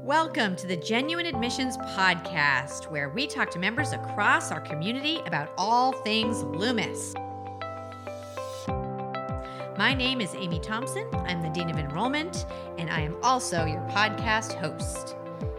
Welcome to the Genuine Admissions Podcast, where we talk to members across our community about all things Loomis. My name is Amy Thompson. I'm the Dean of Enrollment, and I am also your podcast host.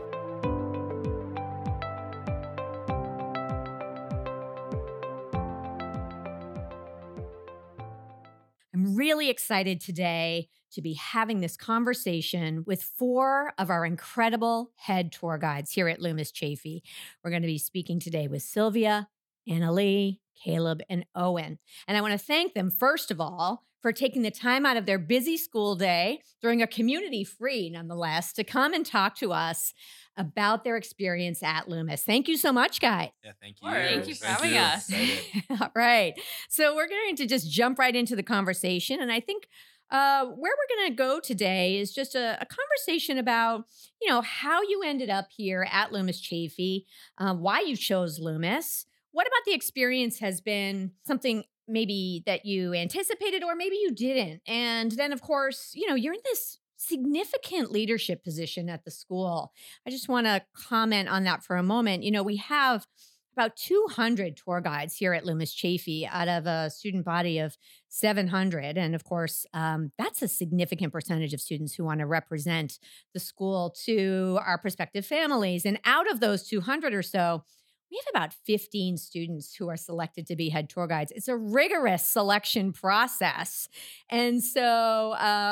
I'm really excited today to be having this conversation with four of our incredible head tour guides here at Loomis Chaffee. We're going to be speaking today with Sylvia, Annalee, Caleb, and Owen. And I want to thank them, first of all, for taking the time out of their busy school day during a community free, nonetheless, to come and talk to us about their experience at Loomis. Thank you so much, guys. Yeah, thank you. Thank you for having us. All right. So we're going to just jump right into the conversation. And I think where we're going to go today is just a conversation about, how you ended up here at Loomis Chaffee, why you chose Loomis. What about the experience has been something maybe that you anticipated or maybe you didn't? And then, of course, you're in this significant leadership position at the school. I just want to comment on that for a moment. We have about 200 tour guides here at Loomis Chaffee out of a student body of 700. And of course, that's a significant percentage of students who want to represent the school to our prospective families. And out of those 200 or so, we have about 15 students who are selected to be head tour guides. It's a rigorous selection process. And so,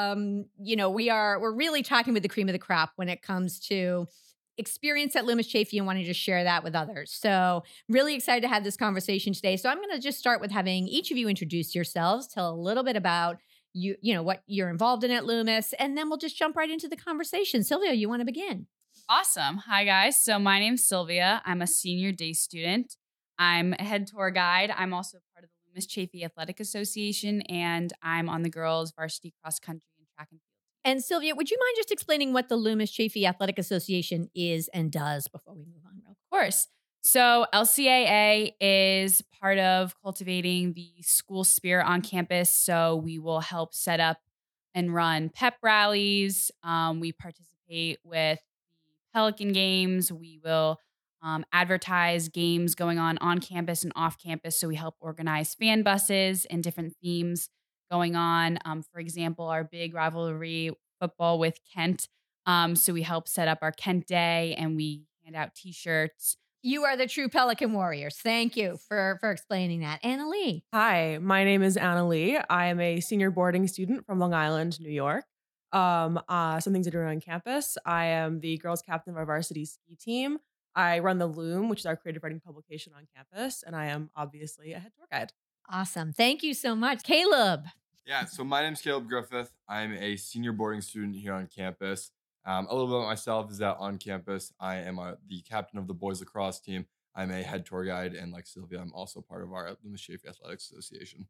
we're really talking with the cream of the crop when it comes to experience at Loomis Chaffee and wanting to share that with others. So really excited to have this conversation today. So I'm going to just start with having each of you introduce yourselves, tell a little bit about what you're involved in at Loomis, and then we'll just jump right into the conversation. Sylvia, you want to begin? Awesome. Hi, guys. So my name's Sylvia. I'm a senior day student. I'm a head tour guide. I'm also part of the Loomis Chaffee Athletic Association, and I'm on the girls' varsity cross country and track and field. And Sylvia, would you mind just explaining what the Loomis Chaffee Athletic Association is and does before we move on? Of course. So LCAA is part of cultivating the school spirit on campus. So we will help set up and run pep rallies. We participate with Pelican games. We will advertise games going on campus and off campus. So we help organize fan buses and different themes going on. For example, our big rivalry football with Kent. So we help set up our Kent Day and we hand out T-shirts. You are the true Pelican Warriors. Thank you for explaining that. Annalee. Hi, my name is Annalee. I am a senior boarding student from Long Island, New York. Some things to do on campus. I am the girls captain of our varsity ski team. I run the Loom, which is our creative writing publication on campus, and I am obviously a head tour guide. Awesome. Thank you so much. Caleb. Yeah, so my name's Caleb Griffith. I'm a senior boarding student here on campus. A little bit about myself is that on campus, I am the captain of the boys lacrosse team. I'm a head tour guide, and like Sylvia, I'm also part of our Loomis Chaffee Athletics Association.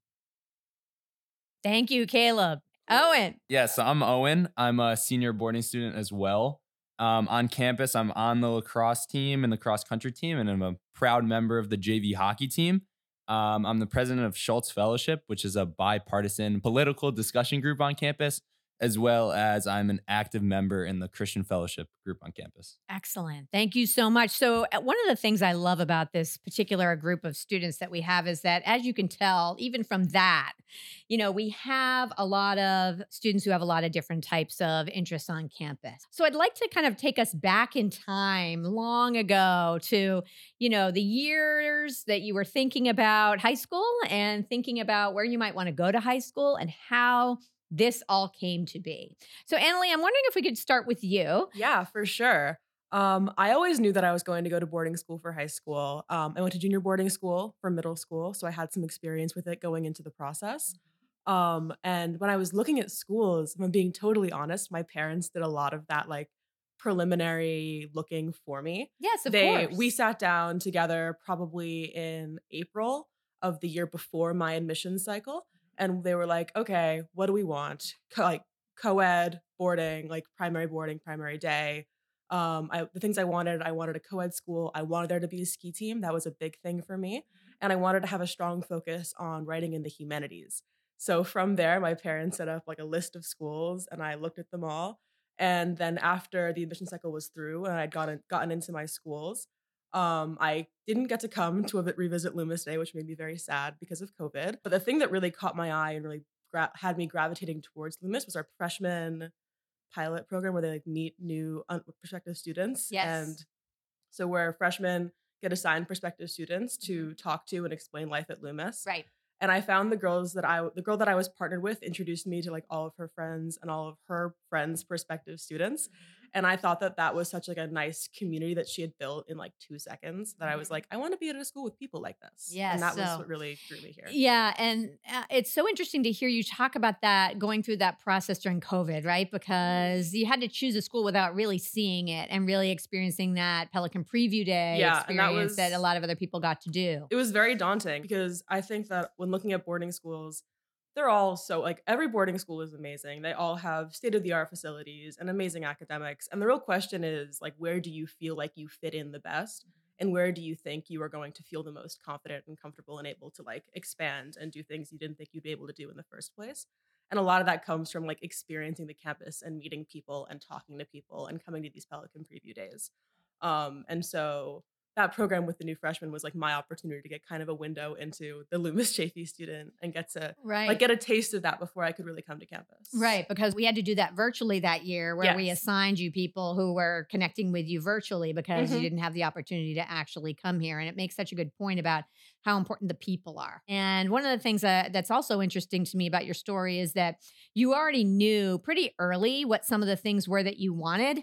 Thank you, Caleb. Owen. Yeah, so I'm Owen. I'm a senior boarding student as well. On campus, I'm on the lacrosse team and the cross country team, and I'm a proud member of the JV hockey team. I'm the president of Schultz Fellowship, which is a bipartisan political discussion group on campus, as well as I'm an active member in the Christian Fellowship group on campus. Excellent. Thank you so much. So one of the things I love about this particular group of students that we have is that, as you can tell, even from that, we have a lot of students who have a lot of different types of interests on campus. So I'd like to kind of take us back in time long ago to, the years that you were thinking about high school and thinking about where you might want to go to high school and how this all came to be. So Annalee, I'm wondering if we could start with you. Yeah, for sure. I always knew that I was going to go to boarding school for high school. I went to junior boarding school for middle school, so I had some experience with it going into the process. And when I was looking at schools, if I'm being totally honest, my parents did a lot of that preliminary looking for me. Yes, of course. We sat down together probably in April of the year before my admissions cycle. And they were like, okay, what do we want? Co-ed, boarding, primary day. The things I wanted a co-ed school. I wanted there to be a ski team. That was a big thing for me. And I wanted to have a strong focus on writing in the humanities. So from there, my parents set up a list of schools and I looked at them all. And then after the admission cycle was through and I'd gotten into my schools, I didn't get to come to revisit Loomis Day, which made me very sad because of COVID. But the thing that really caught my eye and really had me gravitating towards Loomis was our freshman pilot program where they like meet new prospective students. Yes. And so where freshmen get assigned prospective students to talk to and explain life at Loomis. Right. And I found the girl that I was partnered with introduced me to like all of her friends and all of her friends' prospective students. And I thought that was such like a nice community that she had built in like 2 seconds that I was like, I want to be at a school with people like this. Yes, And that was so- what really drew me here. Yeah. And it's so interesting to hear you talk about that, going through that process during COVID, right? Because you had to choose a school without really seeing it and really experiencing that Pelican Preview Day Yeah, and experience that a lot of other people got to do. It was very daunting because I think that when looking at boarding schools, they're all so like every boarding school is amazing. They all have state-of-the-art facilities and amazing academics. And the real question is like, where do you feel like you fit in the best? And where do you think you are going to feel the most confident and comfortable and able to like expand and do things you didn't think you'd be able to do in the first place? And a lot of that comes from like experiencing the campus and meeting people and talking to people and coming to these Pelican Preview days. And so that program with the new freshmen was like my opportunity to get kind of a window into the Loomis Chafee student and get to Right. like get a taste of that before I could really come to campus. Right, because we had to do that virtually that year where we Yes. assigned you people who were connecting with you virtually because you Mhm. didn't have the opportunity to actually come here. And it makes such a good point about how important the people are. And one of the things that's also interesting to me about your story is that you already knew pretty early what some of the things were that you wanted.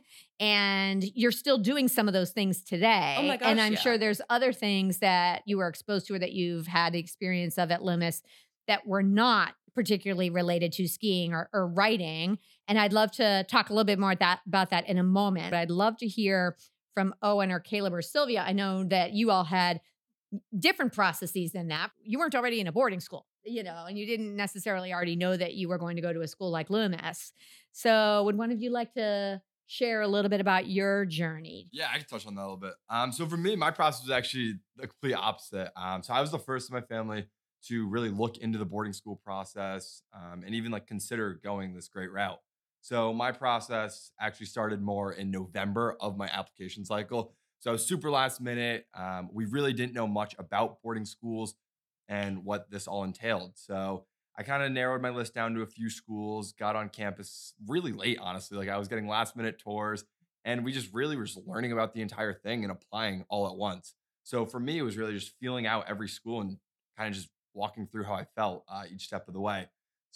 And you're still doing some of those things today. Oh my gosh, and I'm yeah. sure there's other things that you were exposed to or that you've had the experience of at Loomis that were not particularly related to skiing or writing. And I'd love to talk a little bit more about that in a moment. But I'd love to hear from Owen or Caleb or Sylvia. I know that you all had different processes than that. You weren't already in a boarding school, and you didn't necessarily already know that you were going to go to a school like Loomis. So would one of you like to share a little bit about your journey? Yeah, I can touch on that a little bit. So for me, my process was actually the complete opposite. So I was the first in my family to really look into the boarding school process and even like consider going this great route. So my process actually started more in November of my application cycle. So I was super last minute. We really didn't know much about boarding schools and what this all entailed. So I kind of narrowed my list down to a few schools, got on campus really late, honestly. Like I was getting last minute tours and we just really were just learning about the entire thing and applying all at once. So for me, it was really just feeling out every school and kind of just walking through how I felt each step of the way.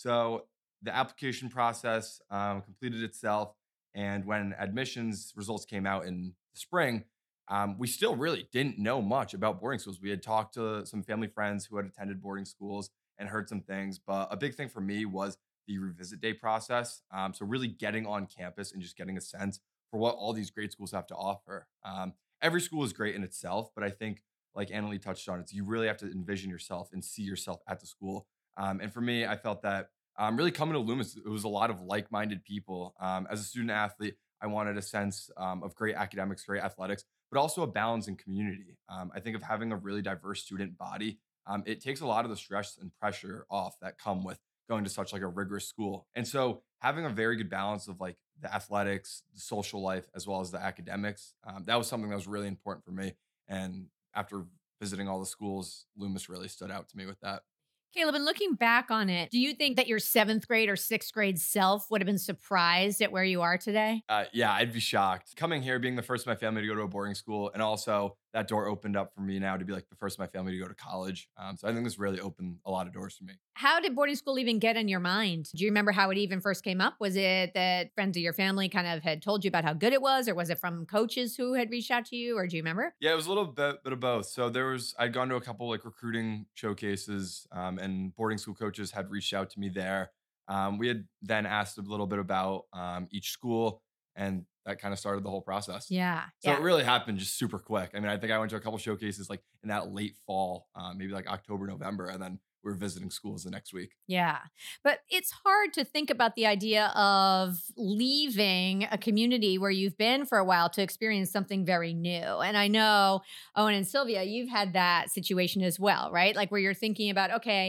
So the application process completed itself. And when admissions results came out in the spring, we still really didn't know much about boarding schools. We had talked to some family friends who had attended boarding schools and heard some things. But a big thing for me was the revisit day process. So really getting on campus and just getting a sense for what all these great schools have to offer. Every school is great in itself, but I think like Annalie touched on, you really have to envision yourself and see yourself at the school. And for me, I felt that really coming to Loomis, it was a lot of like-minded people. As a student athlete, I wanted a sense of great academics, great athletics, but also a balance in community. I think of having a really diverse student body, it takes a lot of the stress and pressure off that come with going to such like a rigorous school. And so having a very good balance of like the athletics, the social life, as well as the academics, that was something that was really important for me. And after visiting all the schools, Loomis really stood out to me with that. Caleb, and looking back on it, do you think that your 7th grade or 6th grade self would have been surprised at where you are today? Yeah, I'd be shocked. Coming here, being the first in my family to go to a boarding school, and also that door opened up for me now to be like the first in my family to go to college. So I think this really opened a lot of doors for me. How did boarding school even get in your mind? Do you remember how it even first came up? Was it that friends of your family kind of had told you about how good it was, or was it from coaches who had reached out to you, or do you remember? Yeah, it was a little bit of both. So I'd gone to a couple like recruiting showcases, and boarding school coaches had reached out to me there. We had then asked a little bit about each school, and that kind of started the whole process. Yeah. So it really happened just super quick. I mean, I think I went to a couple showcases like in that late fall, maybe like October, November, and then we were visiting schools the next week. Yeah. But it's hard to think about the idea of leaving a community where you've been for a while to experience something very new. And I know, Owen and Sylvia, you've had that situation as well, right? Like where you're thinking about, okay,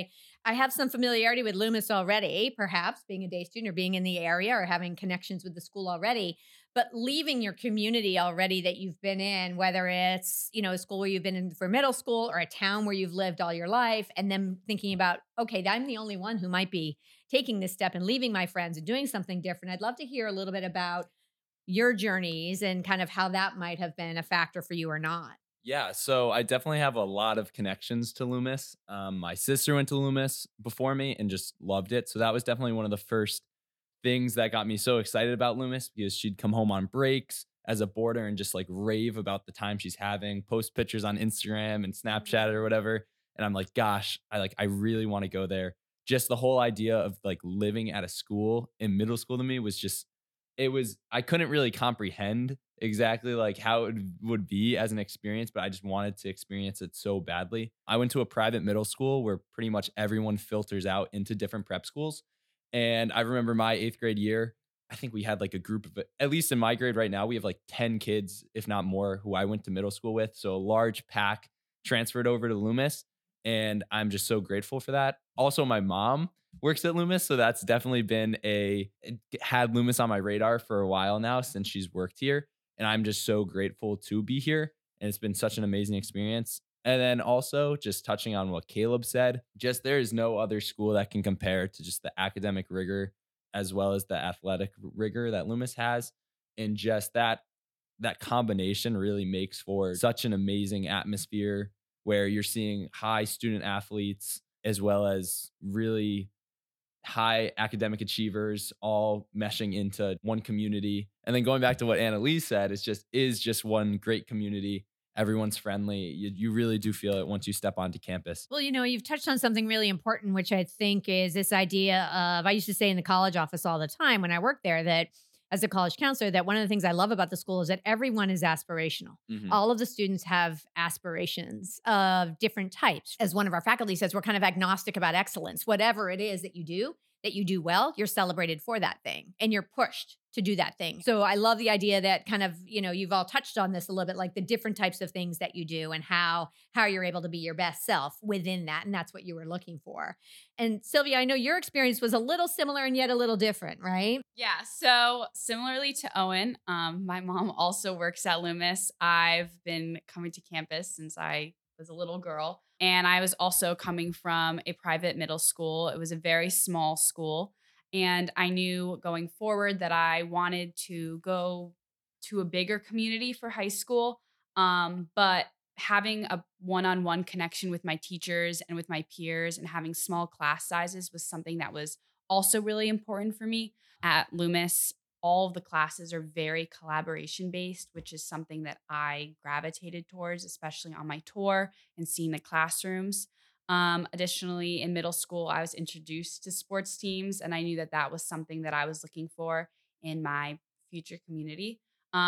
I have some familiarity with Loomis already, perhaps being a day student or being in the area or having connections with the school already. But leaving your community already that you've been in, whether it's, a school where you've been in for middle school or a town where you've lived all your life, and then thinking about, okay, I'm the only one who might be taking this step and leaving my friends and doing something different. I'd love to hear a little bit about your journeys and kind of how that might have been a factor for you or not. Yeah, so I definitely have a lot of connections to Loomis. My sister went to Loomis before me and just loved it. So that was definitely one of the first things that got me so excited about Loomis, because she'd come home on breaks as a boarder and just like rave about the time she's having, post pictures on Instagram and Snapchat or whatever. And I'm like, gosh, I really want to go there. Just the whole idea of like living at a school in middle school to me was just, I couldn't really comprehend exactly like how it would be as an experience, but I just wanted to experience it so badly. I went to a private middle school where pretty much everyone filters out into different prep schools. And I remember my 8th grade year, I think we had like a group of, at least in my grade right now, we have like 10 kids, if not more, who I went to middle school with. So a large pack transferred over to Loomis. And I'm just so grateful for that. Also, my mom works at Loomis. So that's definitely had Loomis on my radar for a while now since she's worked here. And I'm just so grateful to be here. And it's been such an amazing experience. And then also just touching on what Caleb said, just there is no other school that can compare to just the academic rigor as well as the athletic rigor that Loomis has. And just that combination really makes for such an amazing atmosphere where you're seeing high student athletes as well as really high academic achievers all meshing into one community. And then going back to what Annalise said, is just one great community. Everyone's friendly. You really do feel it once you step onto campus. Well, you've touched on something really important, which I think is this idea of, I used to say in the college office all the time when I worked there, that as a college counselor, that one of the things I love about the school is that everyone is aspirational. Mhm. All of the students have aspirations of different types. As one of our faculty says, we're kind of agnostic about excellence. Whatever it is that you do well, you're celebrated for that thing and you're pushed to do that thing. So I love the idea that kind of, you've all touched on this a little bit, like the different types of things that you do and how you're able to be your best self within that. And that's what you were looking for. And Sylvia, I know your experience was a little similar and yet a little different, right? Yeah. So similarly to Owen, my mom also works at Loomis. I've been coming to campus since I was a little girl. And I was also coming from a private middle school. It was a very small school. And I knew going forward that I wanted to go to a bigger community for high school. But having a one-on-one connection with my teachers and with my peers and having small class sizes was something that was also really important for me. At Loomis, all of the classes are very collaboration based, which is something that I gravitated towards, especially on my tour and seeing the classrooms. Additionally, in middle school, I was introduced to sports teams, and I knew that that was something that I was looking for in my future community.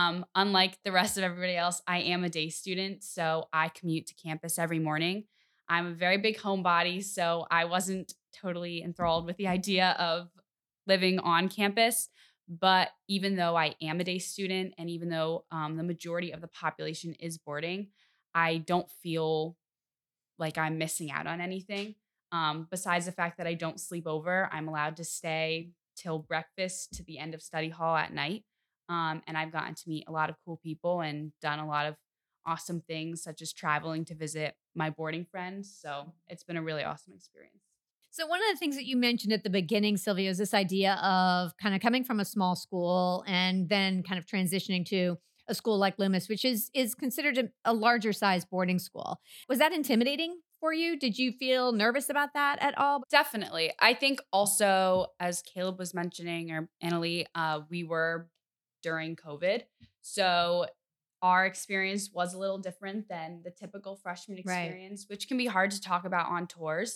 Unlike the rest of everybody else, I am a day student, so I commute to campus every morning. I'm a very big homebody, so I wasn't totally enthralled with the idea of living on campus. But even though I am a day student and even though the majority of the population is boarding, I don't feel like I'm missing out on anything. Besides the fact that I don't sleep over, I'm allowed to stay till breakfast to the end of study hall at night. And I've gotten to meet a lot of cool people and done a lot of awesome things, such as traveling to visit my boarding friends. So it's been a really awesome experience. So one of the things that you mentioned at the beginning, Sylvia, is this idea of kind of coming from a small school and then kind of transitioning to a school like Loomis, which is considered a larger size boarding school. Was that intimidating for you? Did you feel nervous about that at all? Definitely. I think also, as Caleb was mentioning, or Annalie, we were during COVID. So our experience was a little different than the typical freshman experience, which can be hard to talk about on tours.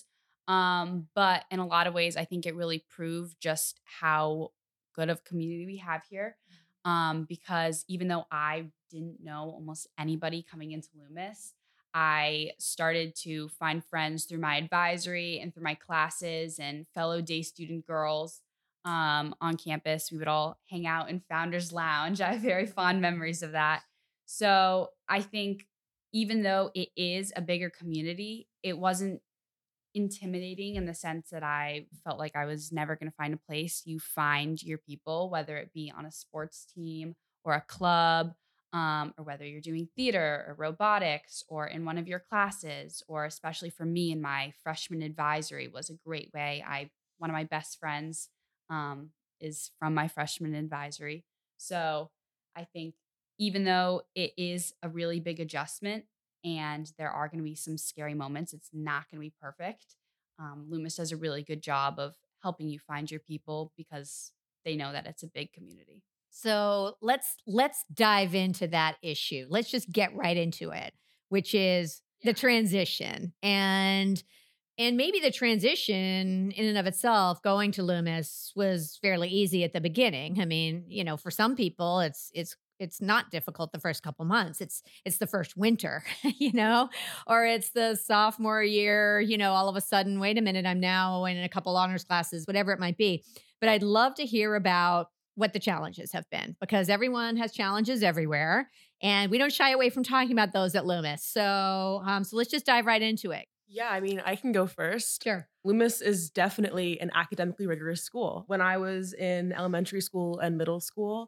But in a lot of ways, I think it really proved just how good of community we have here. Because even though I didn't know almost anybody coming into Loomis, I started to find friends through my advisory and through my classes and fellow day student girls on campus. We would all hang out in Founders Lounge. I have very fond memories of that. So I think even though it is a bigger community, it wasn't intimidating in the sense that I felt like I was never going to find a place. You find your people, whether it be on a sports team or a club, or whether you're doing theater or robotics or in one of your classes, or especially for me in my freshman advisory was a great way. One of my best friends is from my freshman advisory. So I think even though it is a really big adjustment and there are going to be some scary moments, it's not going to be perfect. Loomis does a really good job of helping you find your people because they know that it's a big community. So let's dive into that issue. Let's just get right into it, which is the transition. And maybe the transition in and of itself, going to Loomis was fairly easy at the beginning. I mean, for some people, it's not difficult the first couple months. It's the first winter, or it's the sophomore year, all of a sudden, wait a minute, I'm now in a couple honors classes, whatever it might be. But I'd love to hear about what the challenges have been, because everyone has challenges everywhere and we don't shy away from talking about those at Loomis. So let's just dive right into it. Yeah, I mean, I can go first. Sure. Loomis is definitely an academically rigorous school. When I was in elementary school and middle school,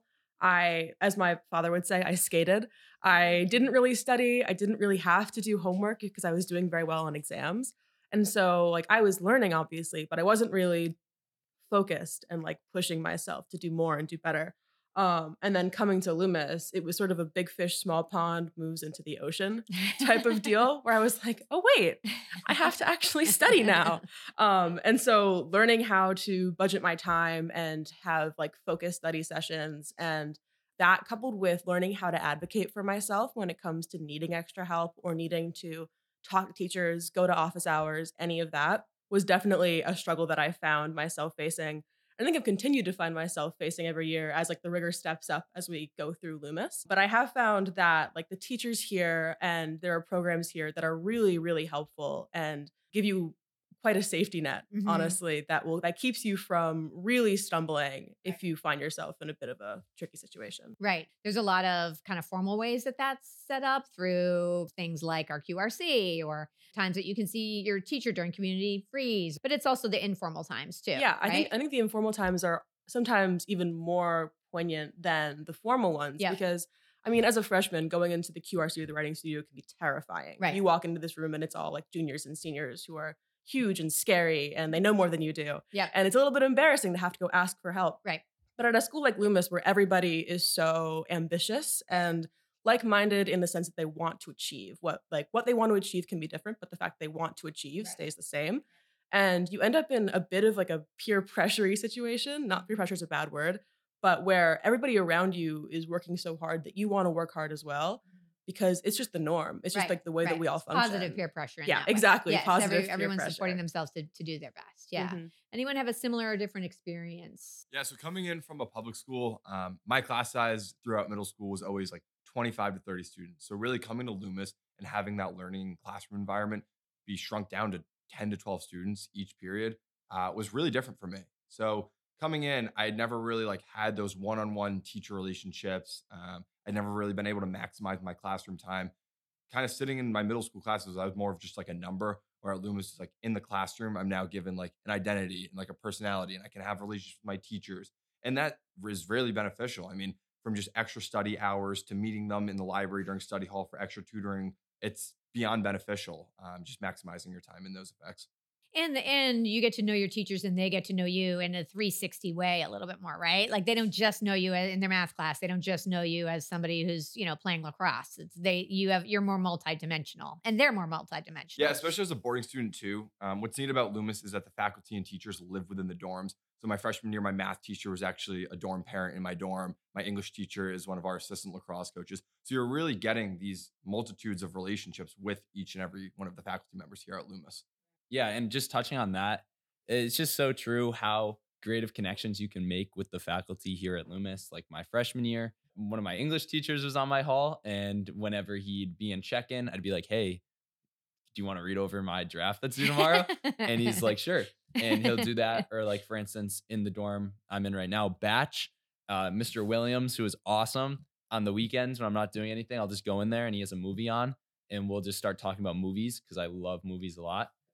as my father would say, I skated. I didn't really study. I didn't really have to do homework because I was doing very well on exams. And so I was learning, obviously, but I wasn't really focused and pushing myself to do more and do better. And then coming to Loomis, it was sort of a big fish, small pond moves into the ocean type of deal where I was like, oh, wait, I have to actually study now. And so learning how to budget my time and have focused study sessions, and that coupled with learning how to advocate for myself when it comes to needing extra help or needing to talk to teachers, go to office hours, any of that was definitely a struggle that I found myself facing. I think I've continued to find myself facing every year as the rigor steps up as we go through Loomis. But I have found that the teachers here and there are programs here that are really, really helpful and give you quite a safety net, honestly, that keeps you from really stumbling if you find yourself in a bit of a tricky situation. Right. There's a lot of kind of formal ways that that's set up through things like our QRC or times that you can see your teacher during community freeze, but it's also the informal times too. Yeah, right? I think the informal times are sometimes even more poignant than the formal ones because I mean, as a freshman, going into the QRC or the writing studio can be terrifying. Right. You walk into this room and it's all juniors and seniors who are huge and scary and they know more than you do. Yeah. And it's a little bit embarrassing to have to go ask for help. Right. But at a school like Loomis, where everybody is so ambitious and like-minded in the sense that they want to achieve, what they want to achieve can be different, but the fact they want to achieve stays the same. And you end up in a bit of a peer pressure-y situation. Not peer pressure is a bad word, but where everybody around you is working so hard that you want to work hard as well. Because it's just the norm. It's just the way that we all function. Positive peer pressure. Yeah, exactly. Yes, positive peer everyone's pressure. supporting themselves to do their best. Yeah. Anyone have a similar or different experience? Yeah, so coming in from a public school, my class size throughout middle school was always 25 to 30 students. So really coming to Loomis and having that learning classroom environment be shrunk down to 10 to 12 students each period was really different for me. So coming in, I had never really had those one-on-one teacher relationships. I'd never really been able to maximize my classroom time. Kind of sitting in my middle school classes, I was more of just a number, where at Loomis, is in the classroom, I'm now given an identity and a personality, and I can have relationships with my teachers. And that is really beneficial. I mean, from just extra study hours to meeting them in the library during study hall for extra tutoring, it's beyond beneficial, just maximizing your time in those effects. In the end, you get to know your teachers and they get to know you in a 360 way a little bit more, right? They don't just know you in their math class. They don't just know you as somebody who's, playing lacrosse. You're more multidimensional and they're more multidimensional. Yeah, especially as a boarding student too. What's neat about Loomis is that the faculty and teachers live within the dorms. So my freshman year, my math teacher was actually a dorm parent in my dorm. My English teacher is one of our assistant lacrosse coaches. So you're really getting these multitudes of relationships with each and every one of the faculty members here at Loomis. Yeah, and just touching on that, it's just so true how creative connections you can make with the faculty here at Loomis. My freshman year, one of my English teachers was on my hall, and whenever he'd be in check-in, I'd be like, hey, do you want to read over my draft that's due tomorrow? And he's like, sure. And he'll do that. Or for instance, in the dorm I'm in right now, Batch, Mr. Williams, who is awesome. On the weekends when I'm not doing anything, I'll just go in there and he has a movie on and we'll just start talking about movies because I love movies a lot.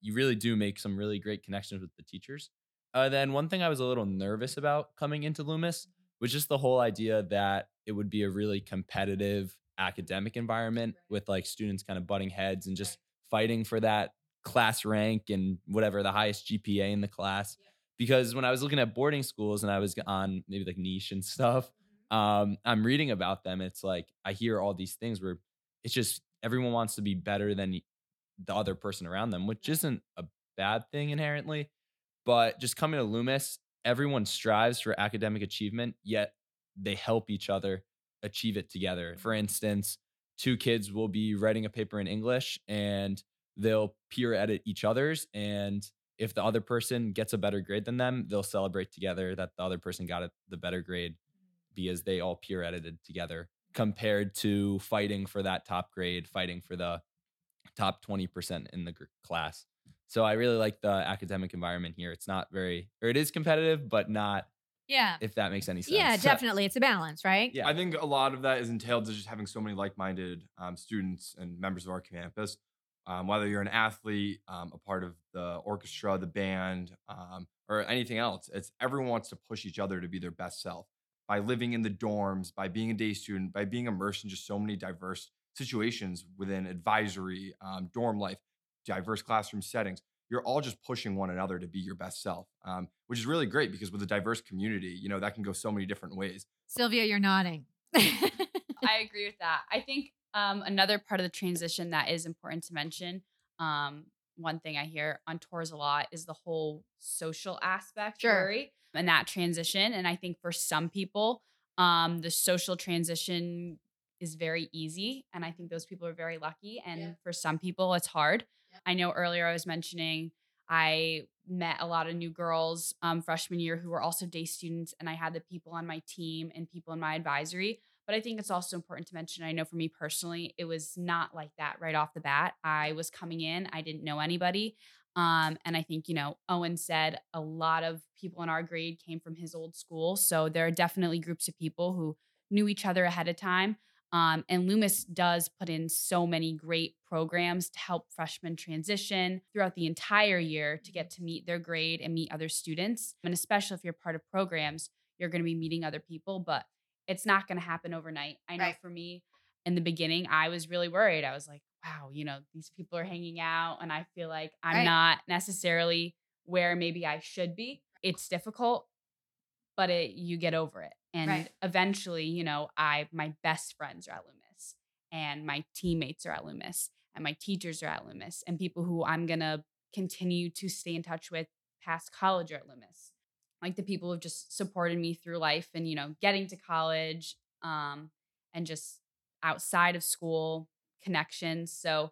you really do make some really great connections with the teachers. Then one thing I was a little nervous about coming into Loomis was just the whole idea that it would be a really competitive academic environment with like students kind of butting heads and just fighting for that class rank and whatever the highest GPA in the class. Because when I was looking at boarding schools and I was on maybe like Niche and stuff, I'm reading about them. It's like I hear all these things where it's just everyone wants to be better than the other person around them, which isn't a bad thing inherently. But just coming to Loomis, everyone strives for academic achievement, yet they help each other achieve it together. For instance, two kids will be writing a paper in English and they'll peer edit each other's. And if the other person gets a better grade than them, they'll celebrate together that the other person got the better grade because they all peer edited together, compared to fighting for that top grade, fighting for the top 20% in the class. So I really like the academic environment here. It's not very, or it is competitive, but not, Yeah. if that makes any sense. Yeah, definitely. It's a balance, right? Yeah. I think a lot of that is entailed to just having so many like-minded students and members of our campus. Whether you're an athlete, a part of the orchestra, the band, or anything else, it's everyone wants to push each other to be their best self by living in the dorms, by being a day student, by being immersed in just so many diverse situations within advisory, dorm life, diverse classroom settings. You're all just pushing one another to be your best self, which is really great because with a diverse community, that can go so many different ways. Sylvia, you're nodding. I agree with that. I think another part of the transition that is important to mention, one thing I hear on tours a lot is the whole social aspect, Sure. Rory, and that transition. And I think for some people, the social transition is very easy. And I think those people are very lucky. And for some people, it's hard. I know earlier I was mentioning I met a lot of new girls freshman year who were also day students, and I had the people on my team and people in my advisory. But I think it's also important to mention, I know for me personally, it was not like that right off the bat. I was coming in, I didn't know anybody. And I think, Owen said a lot of people in our grade came from his old school. So there are definitely groups of people who knew each other ahead of time. And Loomis does put in so many great programs to help freshmen transition throughout the entire year to get to meet their grade and meet other students. And especially if you're part of programs, you're going to be meeting other people, but it's not going to happen overnight. I know for me in the beginning, I was really worried. I was like, wow, these people are hanging out and I feel like I'm not necessarily where maybe I should be. It's difficult, but you get over it. And eventually, my best friends are at Loomis and my teammates are at Loomis and my teachers are at Loomis and people who I'm going to continue to stay in touch with past college are at Loomis. Like the people who've just supported me through life and, getting to college and just outside of school connections. So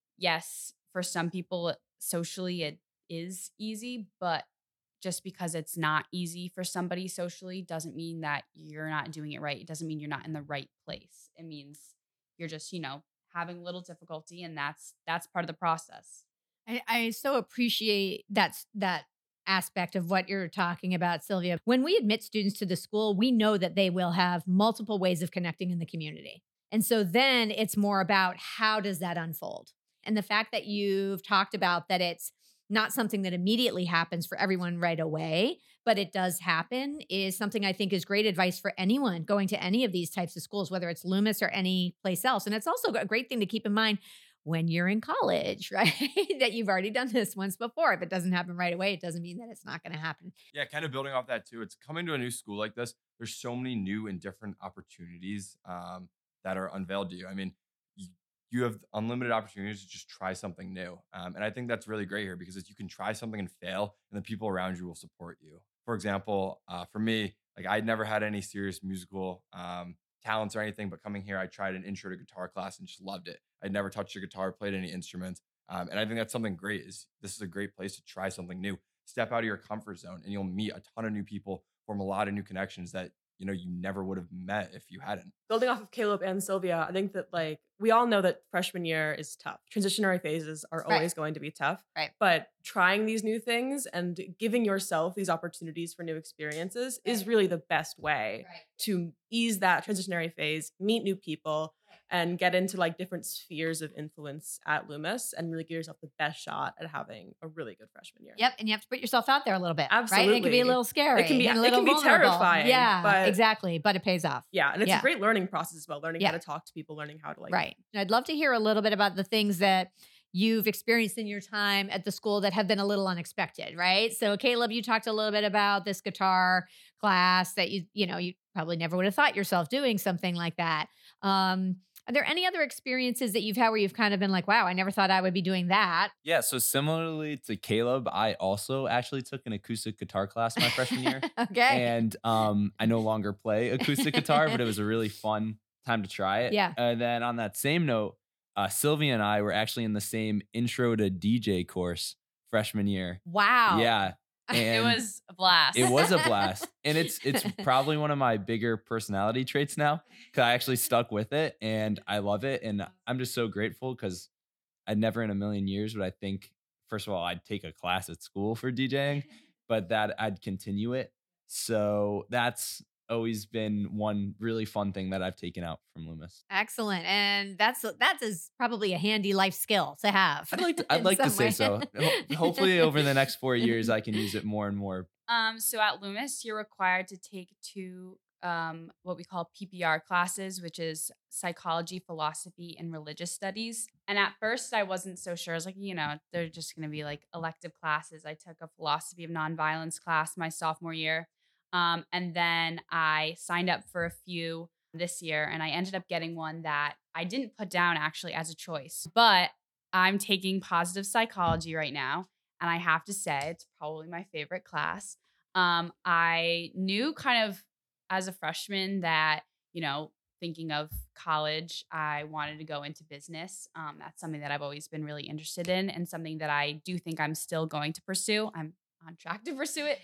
yes, for some people socially it is easy, but just because it's not easy for somebody socially doesn't mean that you're not doing it right. It doesn't mean you're not in the right place. It means you're just, having a little difficulty, and that's part of the process. I so appreciate that aspect of what you're talking about, Sylvia. When we admit students to the school, we know that they will have multiple ways of connecting in the community. And so then it's more about how does that unfold? And the fact that you've talked about that it's not something that immediately happens for everyone right away, but it does happen is something I think is great advice for anyone going to any of these types of schools, whether it's Loomis or any place else. And it's also a great thing to keep in mind when you're in college, right? That you've already done this once before. If it doesn't happen right away, it doesn't mean that it's not going to happen. Yeah, kind of building off that too. It's coming to a new school like this. There's so many new and different opportunities that are unveiled to you. I mean, you have unlimited opportunities to just try something new. And I think that's really great here because you can try something and fail and the people around you will support you. For example, for me, like I'd never had any serious musical talents or anything, but coming here, I tried an intro to guitar class and just loved it. I'd never touched a guitar, played any instruments. And I think that's something great. This is a great place to try something new. Step out of your comfort zone and you'll meet a ton of new people, form a lot of new connections that you never would have met if you hadn't. Building off of Caleb and Sylvia, I think that we all know that freshman year is tough. Transitionary phases are always going to be tough. Right. But trying these new things and giving yourself these opportunities for new experiences is really the best way to ease that transitionary phase, meet new people, and get into like different spheres of influence at Loomis and really give yourself the best shot at having a really good freshman year. Yep, and you have to put yourself out there a little bit, right? It can be Absolutely. a little scary. It can be and a little vulnerable. terrifying. Yeah, but exactly. But it pays off. yeah, and it's Yeah. a great learning process as well, learning Yeah. how to talk to people, learning how to like Right. I'd love to hear a little bit about the things that you've experienced in your time at the school that have been a little unexpected, right? So Caleb, you talked a little bit about this guitar class that you probably never would have thought yourself doing something like that. Are there any other experiences that you've had where you've kind of been like, wow, I never thought I would be doing that? Yeah, so similarly to Caleb, I also actually took an acoustic guitar class my freshman year. Okay. And I no longer play acoustic guitar, but it was a really fun time to try it. Yeah. And then on that same note, Sylvia and I were actually in the same intro to DJ course freshman year. Wow. Yeah. It And was a blast. it was a blast. And it's probably one of my bigger personality traits now because I actually stuck with it and I love it. And I'm just so grateful because I'd never in a million years would I think, first of all, I'd take a class at school for DJing, but that I'd continue it. So that's always been one really fun thing that I've taken out from Loomis. Excellent. And that's probably a handy life skill to have. I'd in like to some way. say so. Hopefully over the next 4 years, I can use it more and more. So at Loomis, you're required to take two what we call PPR classes, which is psychology, philosophy, and religious studies. And at first, I wasn't so sure. I was like, they're just going to be like elective classes. I took a philosophy of nonviolence class my sophomore year. And then I signed up for a few this year, and I ended up getting one that I didn't put down actually as a choice. But I'm taking positive psychology right now. And I have to say, it's probably my favorite class. I knew kind of as a freshman that, thinking of college, I wanted to go into business. That's something that I've always been really interested in and something that I do think I'm still going to pursue. I'm on track to pursue it.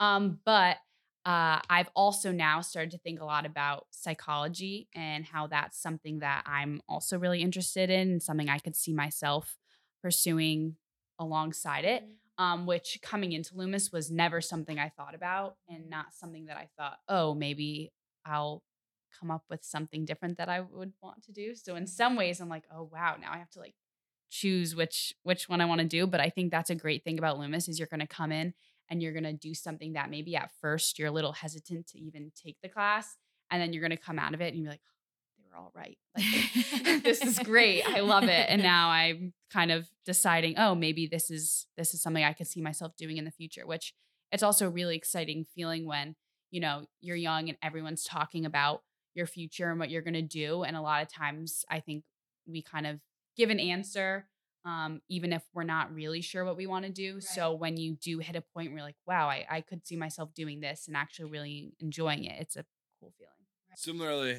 But I've also now started to think a lot about psychology and how that's something that I'm also really interested in and something I could see myself pursuing alongside it. Which coming into Loomis was never something I thought about and not something that I thought, oh, maybe I'll come up with something different that I would want to do. So in some ways I'm like, oh, wow, now I have to like choose which one I want to do. But I think that's a great thing about Loomis is you're going to come in and you're going to do something that maybe at first you're a little hesitant to even take the class. And then you're going to come out of it and you're like, oh, they were all right. Like, this is great. I love it. And now I'm kind of deciding, oh, maybe this is something I could see myself doing in the future, which it's also a really exciting feeling when, you're young and everyone's talking about your future and what you're going to do. And a lot of times I think we kind of give an answer even if we're not really sure what we want to do. Right. So when you do hit a point where you're like, wow, I could see myself doing this and actually really enjoying it. It's a cool feeling. Similarly,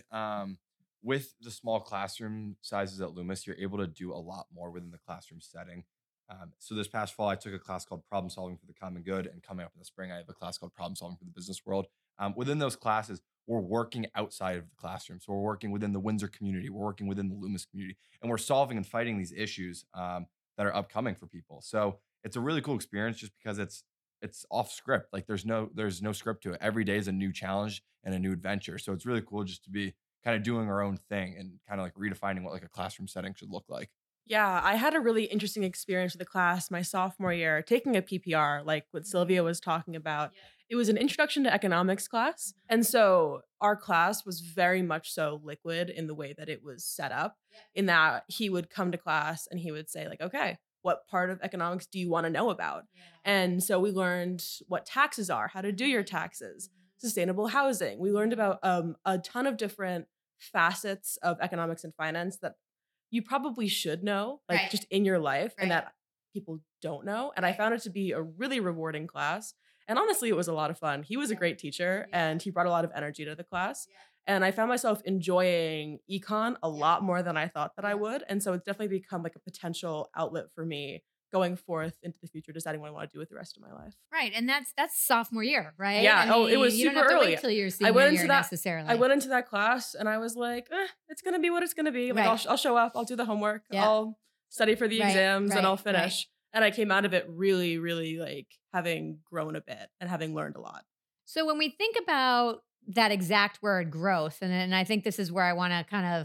with the small classroom sizes at Loomis, you're able to do a lot more within the classroom setting. So this past fall, I took a class called Problem Solving for the Common Good, and coming up in the spring, I have a class called Problem Solving for the Business World. Within those classes, we're working outside of the classroom. So we're working within the Windsor community, we're working within the Loomis community, and we're solving and fighting these issues that are upcoming for people. So it's a really cool experience just because it's off script. Like there's no script to it. Every day is a new challenge and a new adventure. So it's really cool just to be kind of doing our own thing and kind of like redefining what like a classroom setting should look like. Yeah, I had a really interesting experience with the class my sophomore year, taking a PPR, like what Sylvia was talking about. Yeah. It was an introduction to economics class. And so our class was very much so liquid in the way that it was set up, in that he would come to class and he would say like, okay, what part of economics do you want to know about? Yeah. And so we learned what taxes are, how to do your taxes, sustainable housing. We learned about a ton of different facets of economics and finance that you probably should know, like right. just in your life, right. and that people don't know. And I found it to be a really rewarding class. And honestly, it was a lot of fun. He was a great teacher and he brought a lot of energy to the class. And I found myself enjoying econ a lot more than I thought that I would. And so it's definitely become like a potential outlet for me going forth into the future, deciding what I want to do with the rest of my life. Right. And that's sophomore year, right? Yeah. I mean, it was you super don't have to early. wait till your senior year necessarily. I went into that class and I was like, it's going to be what it's going to be. Like, right. I'll show up. I'll do the homework. Yeah. I'll study for the exams and I'll finish. Right. And I came out of it really, really like having grown a bit and having learned a lot. So when we think about that exact word growth, and I think this is where I want to kind of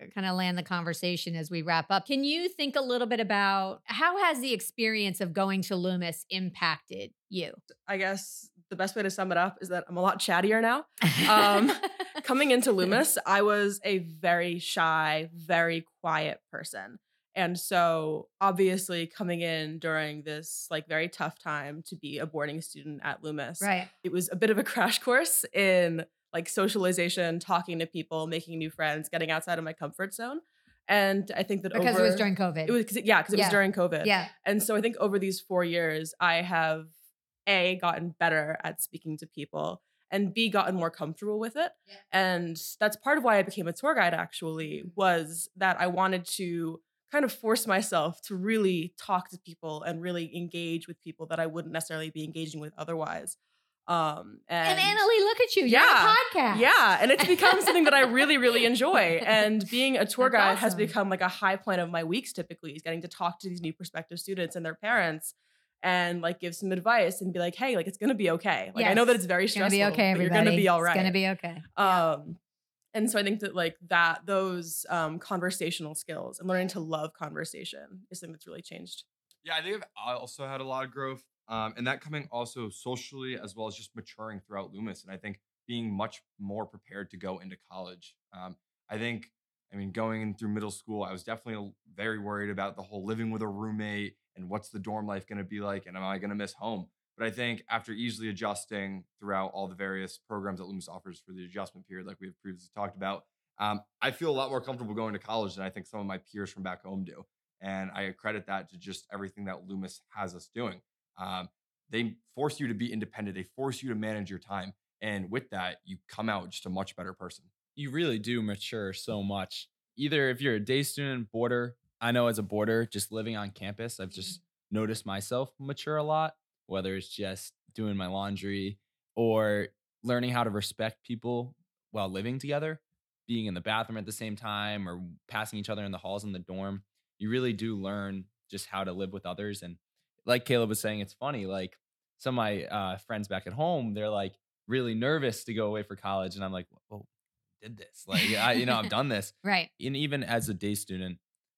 kind of land the conversation as we wrap up. Can you think a little bit about how has the experience of going to Loomis impacted you? I guess the best way to sum it up is that I'm a lot chattier now. Coming into Loomis, I was a very shy, very quiet person. And so obviously coming in during this like very tough time to be a boarding student at Loomis, Right. it was a bit of a crash course in like socialization, talking to people, making new friends, getting outside of my comfort zone. And I think that Because it was during COVID. it was because it was during COVID. Yeah. And so I think over these 4 years, I have A, gotten better at speaking to people, and B, gotten more comfortable with it. Yeah. And that's part of why I became a tour guide, actually, was that I wanted to kind of force myself to really talk to people and really engage with people that I wouldn't necessarily be engaging with otherwise. And Annalie, look at you. You're on a podcast. Yeah. And it's become something that I really, really enjoy. And being a tour That's guide has awesome. become like a high point of my weeks typically, is getting to talk to these new prospective students and their parents and like give some advice and be like, hey, like it's gonna be okay. Like I know that it's very It's gonna stressful, be okay, but everybody. you're gonna be all right. It's gonna be okay. And so I think that like those conversational skills and learning to love conversation is something that's really changed. Yeah, I think I also had a lot of growth, and that coming also socially as well as just maturing throughout Loomis, and I think being much more prepared to go into college. I mean, going in through middle school, I was definitely very worried about the whole living with a roommate and what's the dorm life going to be like, and am I going to miss home? But I think after easily adjusting throughout all the various programs that Loomis offers for the adjustment period, like we've previously talked about, I feel a lot more comfortable going to college than I think some of my peers from back home do. And I credit that to just everything that Loomis has us doing. They force you to be independent. They force you to manage your time. And with that, you come out just a much better person. You really do mature so much. Either if you're a day student, boarder, I know as a boarder, just living on campus, I've just noticed myself mature a lot, whether it's just doing my laundry or learning how to respect people while living together, being in the bathroom at the same time or passing each other in the halls in the dorm. You really do learn just how to live with others. And like Caleb was saying, it's funny, like some of my friends back at home, they're like really nervous to go away for college. And I'm like, well, did this. Like, I've done this. Right. And even as a day student,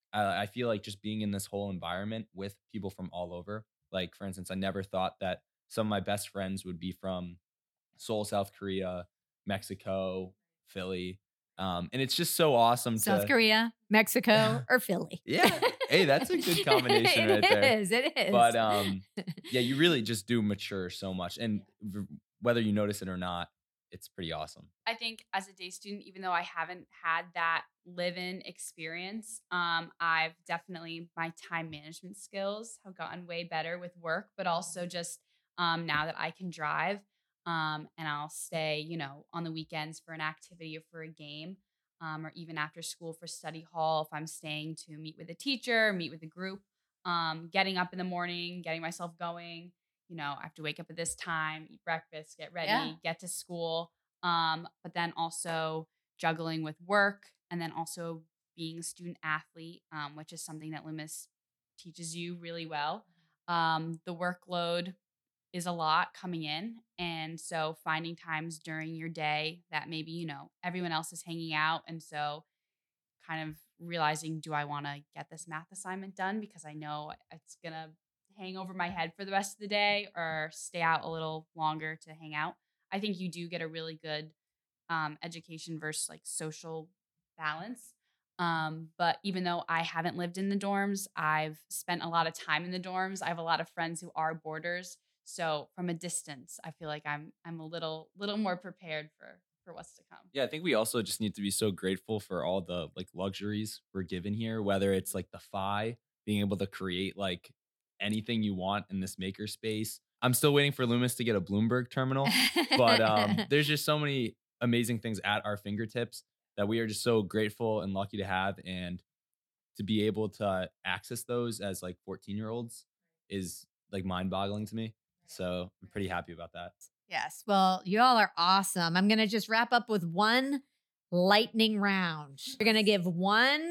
I feel like just being in this whole environment with people from all over. Like, for instance, I never thought that some of my best friends would be from Seoul, South Korea, Mexico, Philly. And it's just so awesome South Korea, Mexico, or Philly. Yeah. Hey, that's a good combination right there. It is. But yeah, you really just do mature so much. And whether you notice it or not, it's pretty awesome. I think as a day student, even though I haven't had that live-in experience, I've definitely, my time management skills have gotten way better with work, but also just now that I can drive and I'll stay, on the weekends for an activity or for a game, or even after school for study hall, if I'm staying to meet with a teacher, meet with a group, getting up in the morning, getting myself going. I have to wake up at this time, eat breakfast, get ready, get to school. But then also juggling with work and then also being a student athlete, which is something that Loomis teaches you really well. The workload is a lot coming in. And so finding times during your day that maybe, everyone else is hanging out. And so kind of realizing, do I want to get this math assignment done? Because I know it's going to hang over my head for the rest of the day or stay out a little longer to hang out. I think you do get a really good education versus like social balance. But even though I haven't lived in the dorms, I've spent a lot of time in the dorms. I have a lot of friends who are boarders. So from a distance, I feel like I'm a little more prepared for what's to come. Yeah, I think we also just need to be so grateful for all the like luxuries we're given here, whether it's like the Phi, being able to create like anything you want in this maker space. I'm still waiting for Loomis to get a Bloomberg terminal, but there's just so many amazing things at our fingertips that we are just so grateful and lucky to have, and to be able to access those as like 14-year-olds is like mind-boggling to me. So I'm pretty happy about that. Yes. Well, you all are awesome. I'm going to just wrap up with one lightning round. We're going to give one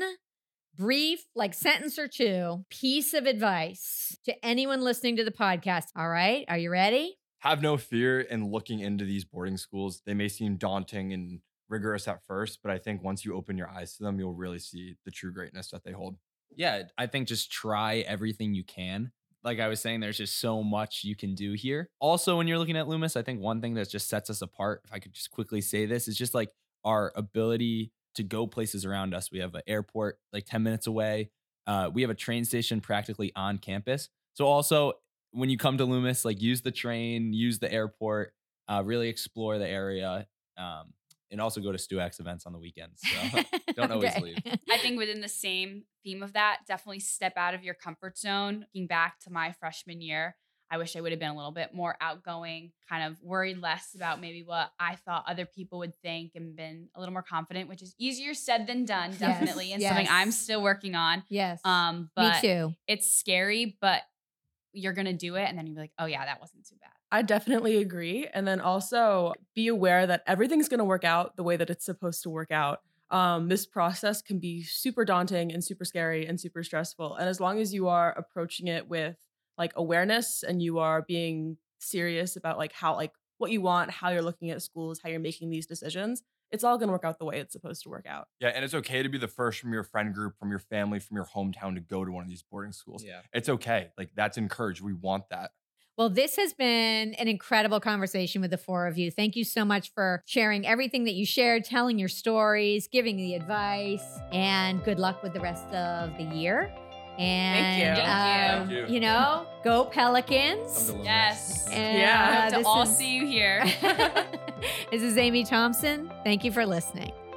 brief, like sentence or two, piece of advice to anyone listening to the podcast. All right. Are you ready? Have no fear in looking into these boarding schools. They may seem daunting and rigorous at first, but I think once you open your eyes to them, you'll really see the true greatness that they hold. Yeah, I think just try everything you can. Like I was saying, there's just so much you can do here. Also, when you're looking at Loomis, I think one thing that just sets us apart, if I could just quickly say this, is just like our ability to go places around us. We have an airport like 10 minutes away. We have a train station practically on campus. So also, when you come to Loomis, like use the train, use the airport, really explore the area, and also go to StuAx events on the weekends. So don't always leave. I think within the same theme of that, definitely step out of your comfort zone. Looking back to my freshman year, I wish I would have been a little bit more outgoing, kind of worried less about maybe what I thought other people would think and been a little more confident, which is easier said than done, definitely, and something I'm still working on. Yes. But Me too. it's scary, but you're going to do it. And then you'll be like, oh yeah, that wasn't too bad. I definitely agree. And then also be aware that everything's going to work out the way that it's supposed to work out. This process can be super daunting and super scary and super stressful. And as long as you are approaching it with like awareness and you are being serious about like how, like what you want, how you're looking at schools, how you're making these decisions, it's all going to work out the way it's supposed to work out. Yeah, and it's okay to be the first from your friend group, from your family, from your hometown to go to one of these boarding schools. Yeah. It's okay. Like that's encouraged. We want that. Well, this has been an incredible conversation with the four of you. Thank you so much for sharing everything that you shared, telling your stories, giving the advice, and good luck with the rest of the year. And Thank you. you know, go Pelicans. Come to Loomis. Yes. And, Yeah. To this all is- see you here. This is Amy Thompson. Thank you for listening.